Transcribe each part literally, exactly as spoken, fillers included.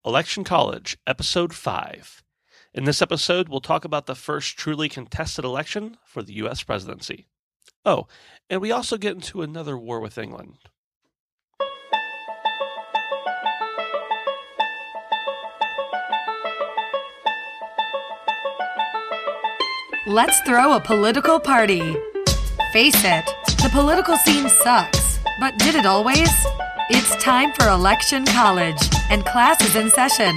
Election College, Episode five. In this episode, we'll talk about the first truly contested election for the U S presidency. Oh, and we also get into another war with England. Let's throw a political party. Face it, the political scene sucks. But did it always? It's time for Election College, and class is in session.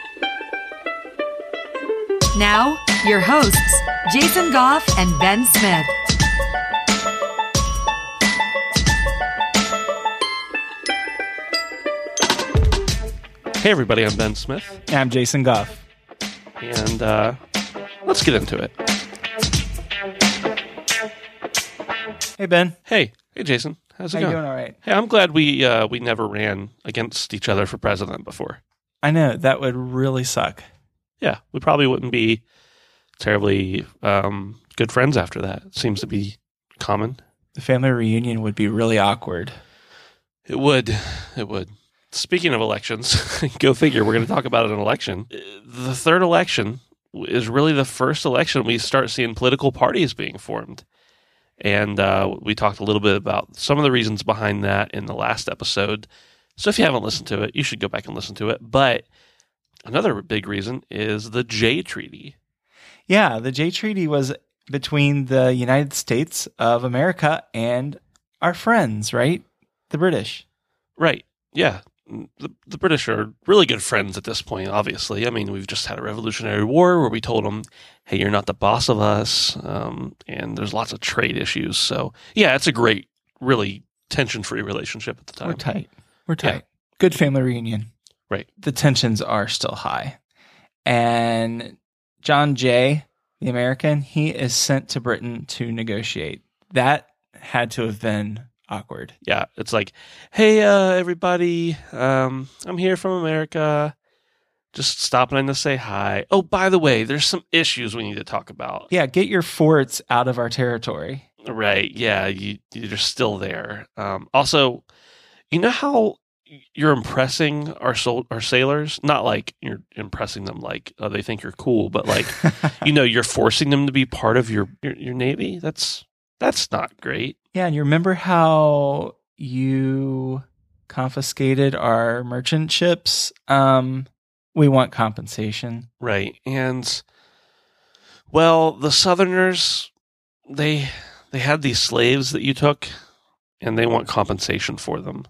Now, your hosts, Jason Goff and Ben Smith. Hey everybody, I'm Ben Smith. I'm Jason Goff. And uh, let's get into it. Hey, Ben. Hey. Hey, Jason. How's it How going? you doing all right? Hey, I'm glad we uh, we never ran against each other for president before. I know. That would really suck. Yeah, we probably wouldn't be terribly um, good friends after that. It seems to be common. The family reunion would be really awkward. It would. It would. Speaking of elections, go figure, we're going to talk about an election. The third election is really the first election we start seeing political parties being formed. And uh, we talked a little bit about some of the reasons behind that in the last episode. So if you haven't listened to it, you should go back and listen to it. But another big reason is the Jay Treaty. Yeah, the Jay Treaty was between the United States of America and our friends, right? The British. Right. Yeah. The, the British are really good friends at this point, obviously. I mean, we've just had a Revolutionary War where we told them, hey, you're not the boss of us, um, and there's lots of trade issues. So, yeah, it's a great, really tension-free relationship at the time. We're tight. We're tight. Yeah. Good family reunion. Right. The tensions are still high. And John Jay, the American, he is sent to Britain to negotiate. That had to have been awkward. Yeah, it's like, hey, uh, everybody, um, I'm here from America. Just stopping in to say hi. Oh, by the way, there's some issues we need to talk about. Yeah, get your forts out of our territory. Right, yeah, you, you're still there. Um, also, you know how you're impressing our sol- our sailors? Not like you're impressing them like oh, they think you're cool, but like, you know, you're forcing them to be part of your, your, your Navy? That's That's not great. Yeah, and you remember how you confiscated our merchant ships? Um, we want compensation. Right. And, well, the Southerners, they they had these slaves that you took, and they want compensation for them.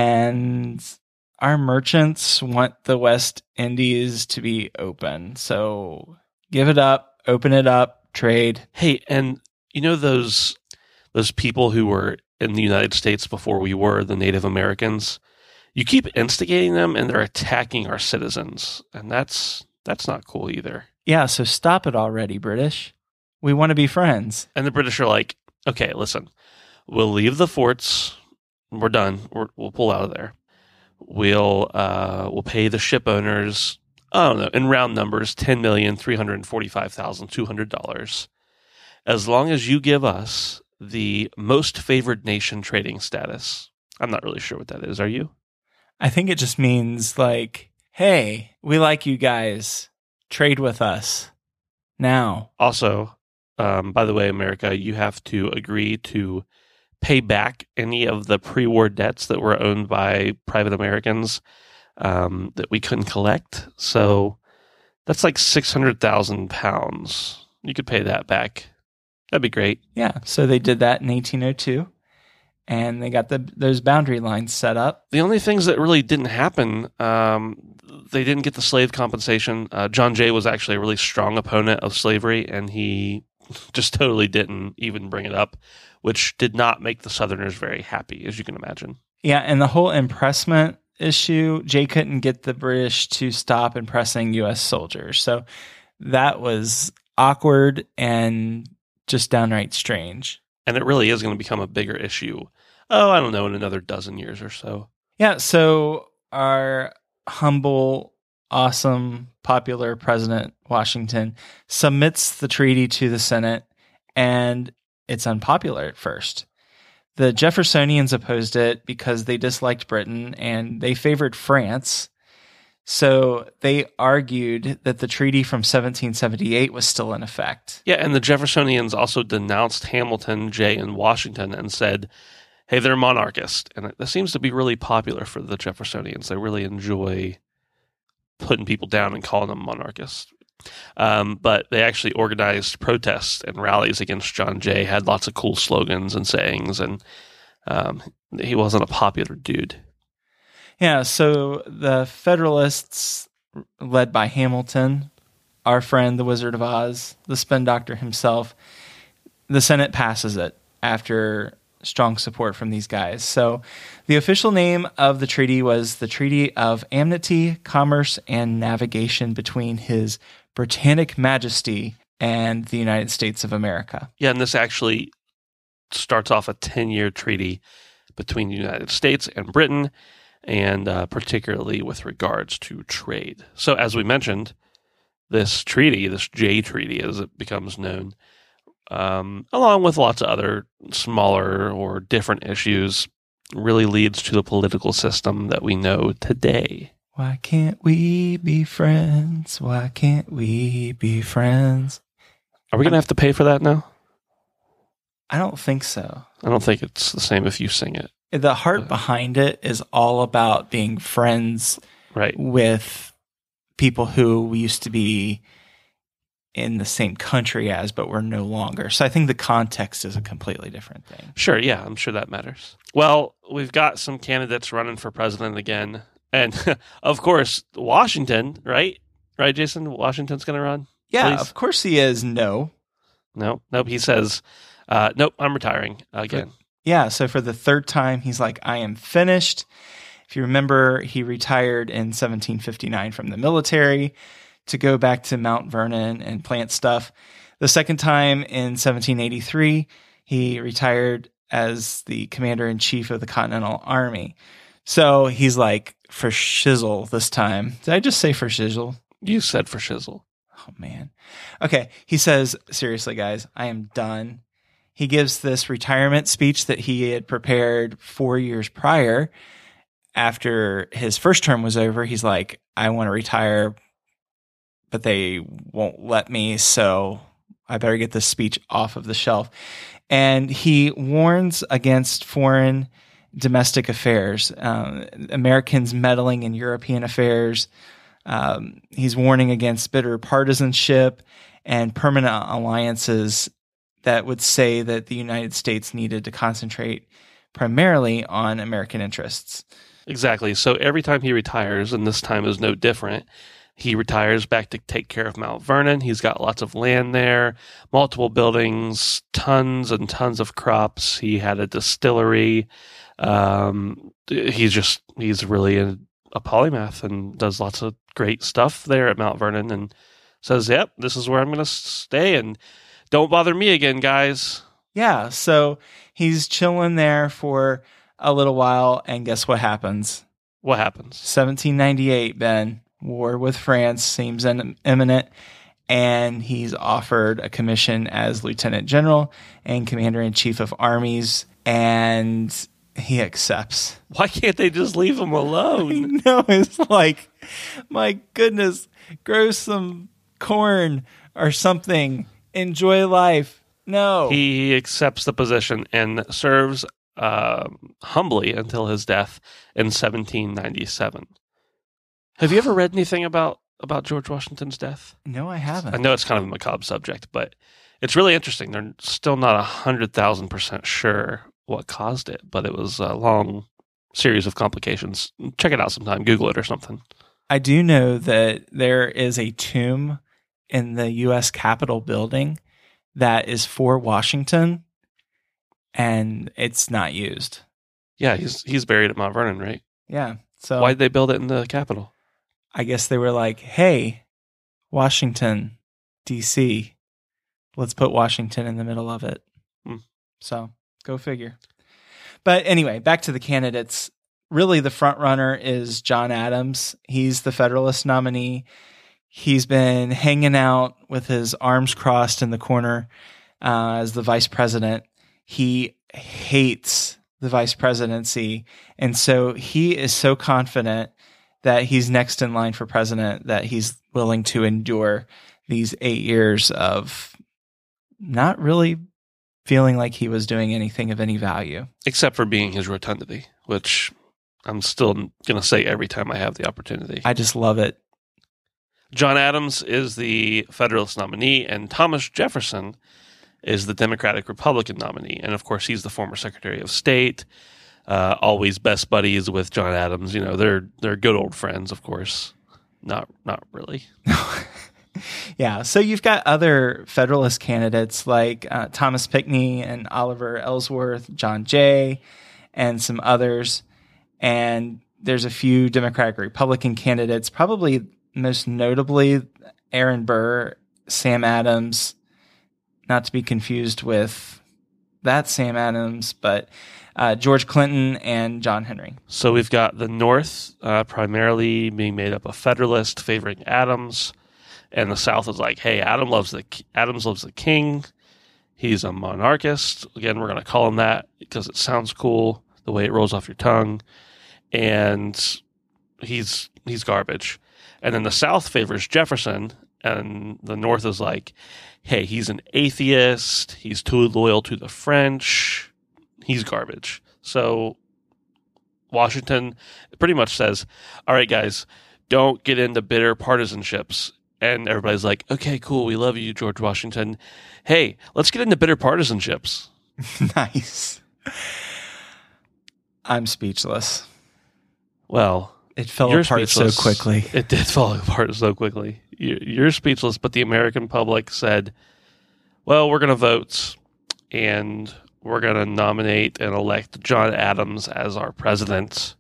And our merchants want the West Indies to be open. So give it up, open it up, trade. Hey, and you know those those people who were in the United States before we were, the Native Americans? You keep instigating them, and they're attacking our citizens, and that's that's not cool either. Yeah, so stop it already, British. We want to be friends. And the British are like, okay, listen, we'll leave the forts. We're done. We're, we'll pull out of there. We'll uh, we'll pay the ship owners, I don't know, in round numbers, ten million three hundred forty-five thousand two hundred dollars, as long as you give us the most favored nation trading status. I'm not really sure what that is. Are you? I think it just means like, hey, we like you guys. Trade with us now. Also, um, by the way, America, you have to agree to pay back any of the pre-war debts that were owned by private Americans um, that we couldn't collect. So that's like six hundred thousand pounds. You could pay that back. That'd be great. Yeah. So they did that in eighteen oh two, and they got the those boundary lines set up. The only things that really didn't happen, um, they didn't get the slave compensation. Uh, John Jay was actually a really strong opponent of slavery, and he just totally didn't even bring it up, which did not make the Southerners very happy, as you can imagine. Yeah, and the whole impressment issue, Jay couldn't get the British to stop impressing U S soldiers. So that was awkward and just downright strange. And it really is going to become a bigger issue, oh, I don't know, in another dozen years or so. Yeah, so our humble, awesome, popular President Washington submits the treaty to the Senate, and it's unpopular at first. The Jeffersonians opposed it because they disliked Britain, and they favored France. So they argued that the treaty from seventeen seventy-eight was still in effect. Yeah, and the Jeffersonians also denounced Hamilton, Jay, and Washington and said, hey, they're monarchist. And that seems to be really popular for the Jeffersonians. They really enjoy putting people down and calling them monarchists. Um, but they actually organized protests and rallies against John Jay, had lots of cool slogans and sayings, and um, he wasn't a popular dude. Yeah, so the Federalists, led by Hamilton, our friend, the Wizard of Oz, the spin doctor himself, the Senate passes it after strong support from these guys. So the official name of the treaty was the Treaty of Amity, Commerce, and Navigation between His Britannic Majesty and the United States of America. Yeah, and this actually starts off a ten-year treaty between the United States and Britain, and uh, particularly with regards to trade. So as we mentioned, this treaty, this Jay Treaty as it becomes known, um, along with lots of other smaller or different issues, really leads to the political system that we know today. Why can't we be friends? Why can't we be friends? Are we going to have to pay for that now? I don't think so. I don't think it's the same if you sing it. The heart Uh, behind it is all about being friends Right. with people who we used to be in the same country as, but we're no longer. So I think the context is a completely different thing. Sure, yeah, I'm sure that matters. Well, we've got some candidates running for president again. And, of course, Washington, right? Right, Jason? Washington's going to run? Yeah, Please? of course he is. No. No, nope. He says, uh, nope, I'm retiring again. Yeah, so for the third time, he's like, I am finished. If you remember, he retired in seventeen fifty-nine from the military to go back to Mount Vernon and plant stuff. The second time in seventeen eighty-three, he retired as the commander-in-chief of the Continental Army. So he's like, for shizzle this time. Did I just say for shizzle? You said for shizzle. Oh, man. Okay, he says, seriously, guys, I am done. He gives this retirement speech that he had prepared four years prior. After his first term was over, he's like, I want to retire, but they won't let me, so I better get this speech off of the shelf. And he warns against foreign domestic affairs, um, Americans meddling in European affairs. Um, he's warning against bitter partisanship and permanent alliances that would say that the United States needed to concentrate primarily on American interests. Exactly. So every time he retires, and this time is no different, he retires back to take care of Mount Vernon. He's got lots of land there, multiple buildings, tons and tons of crops. He had a distillery. Um, he's just, he's really a, a polymath and does lots of great stuff there at Mount Vernon and says, yep, this is where I'm going to stay and don't bother me again, guys. Yeah, so he's chilling there for a little while, and guess what happens? What happens? seventeen ninety-eight, Ben. War with France seems in- imminent, and he's offered a commission as Lieutenant General and Commander-in-Chief of Armies, and he accepts. Why can't they just leave him alone? No, it's like, my goodness, grow some corn or something. Enjoy life. No. He accepts the position and serves uh, humbly until his death in seventeen ninety-seven. Have you ever read anything about, about George Washington's death? No, I haven't. I know it's kind of a macabre subject, but it's really interesting. They're still not one hundred thousand percent sure what caused it, but it was a long series of complications. Check it out sometime. Google it or something. I do know that there is a tomb in the U S Capitol building that is for Washington, and it's not used. Yeah, he's he's buried at Mount Vernon, right? Yeah. So Why'd they build it in the Capitol? I guess they were like, hey, Washington, D C, let's put Washington in the middle of it. Hmm. So go figure. But anyway, back to the candidates. Really, the front runner is John Adams. He's the Federalist nominee. He's been hanging out with his arms crossed in the corner uh, as the vice president. He hates the vice presidency. And so he is so confident that he's next in line for president, that he's willing to endure these eight years of not really feeling like he was doing anything of any value. Except for being his rotundity, which I'm still going to say every time I have the opportunity. I just love it. John Adams is the Federalist nominee, and Thomas Jefferson is the Democratic Republican nominee. And of course, he's the former Secretary of State, uh, always best buddies with John Adams. You know, they're they're good old friends, of course. Not not really. Yeah, so you've got other Federalist candidates like uh, Thomas Pinckney and Oliver Ellsworth, John Jay, and some others. And there's a few Democratic Republican candidates, probably most notably Aaron Burr, Sam Adams, not to be confused with that Sam Adams, but uh, George Clinton and John Henry. So we've got the North uh, primarily being made up of Federalists favoring Adams. And the South is like, hey, Adam loves the Adams loves the king. He's a monarchist. Again, we're going to call him that because it sounds cool the way it rolls off your tongue. And he's he's garbage. And then the South favors Jefferson, and the North is like, hey, he's an atheist. He's too loyal to the French. He's garbage. So Washington pretty much says, all right, guys, don't get into bitter partisanships. And everybody's like, okay, cool. We love you, George Washington. Hey, let's get into bitter partisanships. Nice. I'm speechless. Well, it fell you're apart speechless. so quickly. It did fall apart so quickly. You're speechless, but the American public said, well, we're going to vote, and we're going to nominate and elect John Adams as our president.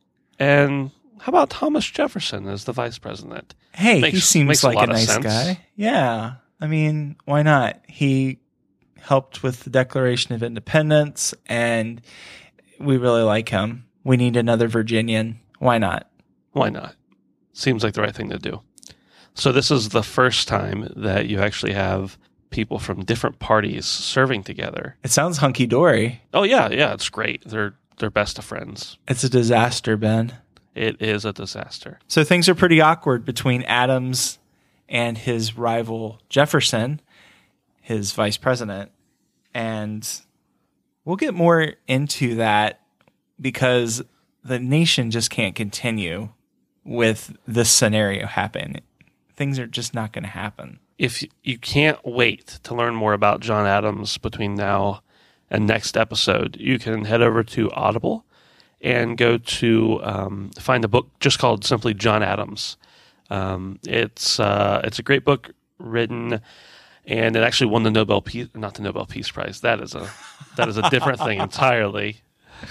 And how about Thomas Jefferson as the vice president? Hey, makes, he seems like a, a nice sense. guy. Yeah. I mean, why not? He helped with the Declaration of Independence, and we really like him. We need another Virginian. Why not? Why not? Seems like the right thing to do. So this is the first time that you actually have people from different parties serving together. It sounds hunky-dory. Oh, yeah, yeah, it's great. They're they're best of friends. It's a disaster, Ben. It is a disaster. So things are pretty awkward between Adams and his rival Jefferson, his vice president. And we'll get more into that because the nation just can't continue with this scenario happening. Things are just not going to happen. If you can't wait to learn more about John Adams between now and next episode, you can head over to Audible and go to um, find a book just called simply John Adams. Um, it's uh, it's a great book written, and it actually won the Nobel Peace, not the Nobel Peace Prize. That is a that is a different thing entirely.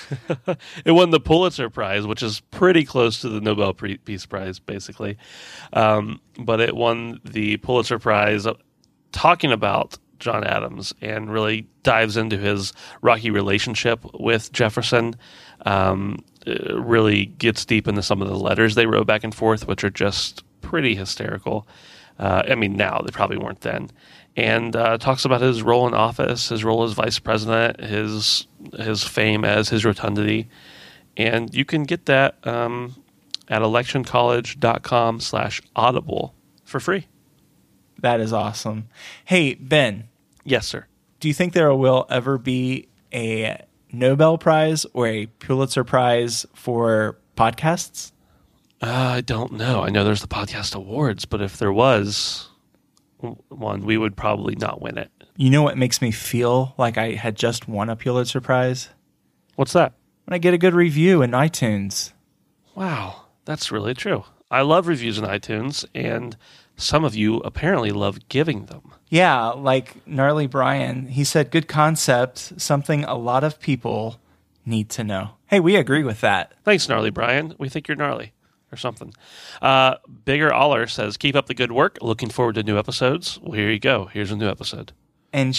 It won the Pulitzer Prize, which is pretty close to the Nobel Peace Prize, basically. Um, but it won the Pulitzer Prize talking about John Adams and really dives into his rocky relationship with Jefferson. Um, it really gets deep into some of the letters they wrote back and forth, which are just pretty hysterical. Uh, I mean, now they probably weren't then. And uh, talks about his role in office, his role as vice president, his his fame as his rotundity. And you can get that um, at electioncollege.com slash audible for free. That is awesome. Hey, Ben. Yes, sir. Do you think there will ever be a Nobel Prize or a Pulitzer Prize for podcasts? Uh, I don't know. I know there's the Podcast Awards, but if there was one, we would probably not win it. You know what makes me feel like I had just won a Pulitzer Prize? What's that? When I get a good review in iTunes. Wow, that's really true. I love reviews in iTunes, and some of you apparently love giving them. Yeah, like Gnarly Brian. He said, good concept, something a lot of people need to know. Hey, we agree with that. Thanks, Gnarly Brian. We think you're gnarly. Or something. Uh, Bigger Aller says, keep up the good work. Looking forward to new episodes. Well, here you go. Here's a new episode. And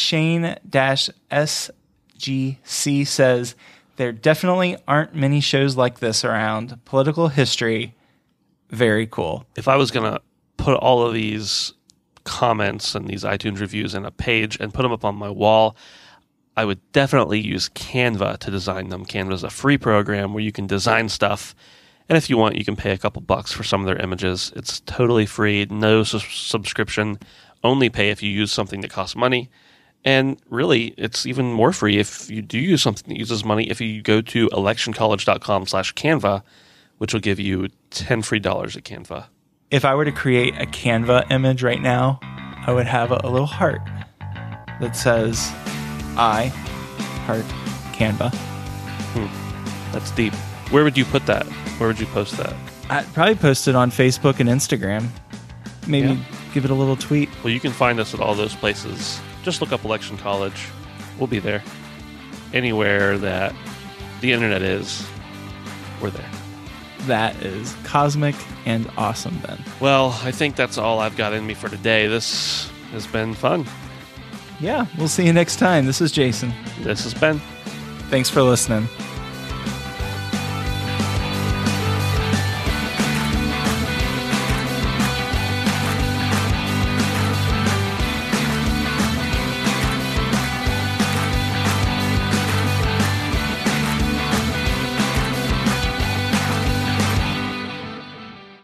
Shane-S G C says, there definitely aren't many shows like this around. Political history, very cool. If I was going to put all of these comments and these iTunes reviews in a page and put them up on my wall, I would definitely use Canva to design them. Canva is a free program where you can design stuff And if you want, you can pay a couple bucks for some of their images. It's totally free, no su- subscription. Only pay if you use something that costs money. And really, it's even more free if you do use something that uses money. If you go to electioncollege.com slash Canva, which will give you ten free dollars at Canva. If I were to create a Canva image right now, I would have a, a little heart that says, I heart Canva. Hmm. That's deep. Where would you put that? Where would you post that? I'd probably post it on Facebook and Instagram. Maybe Yeah. give it a little tweet. Well, you can find us at all those places. Just look up Election College. We'll be there. Anywhere that the internet is, we're there. That is cosmic and awesome, Ben. Well, I think that's all I've got in me for today. This has been fun. Yeah, we'll see you next time. This is Jason. This has been. Thanks for listening.